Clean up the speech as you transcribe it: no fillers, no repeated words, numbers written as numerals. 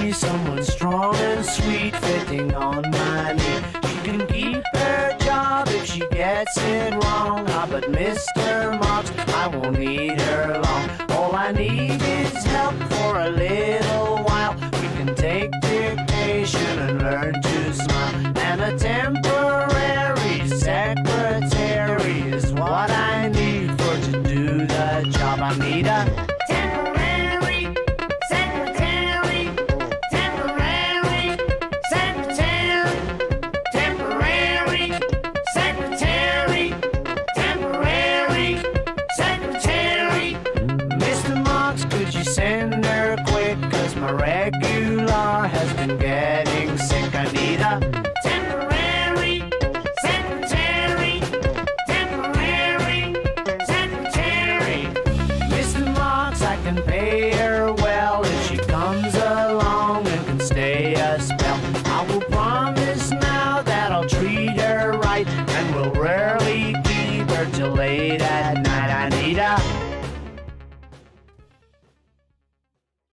me someone strong and sweet fitting on my knee. She can keep her job if she gets it wrong. Ah, but Mr. Marks, I won't need her long. All I need is help for a little while. We can take dictation and learn to smile. And a temporary secretary is what I need for to do the job. I need a temporary secretary, temporary secretary, temporary secretary, temporary secretary. Mr. Marks, could you send her quick? 'Cause my regular has been getting sick. I need a temporary secretary, temporary secretary. Mr. Marks, I can pay her well if she comes along and can stay a spell. I will promise now that I'll treat her right, and will rarely keep her till late at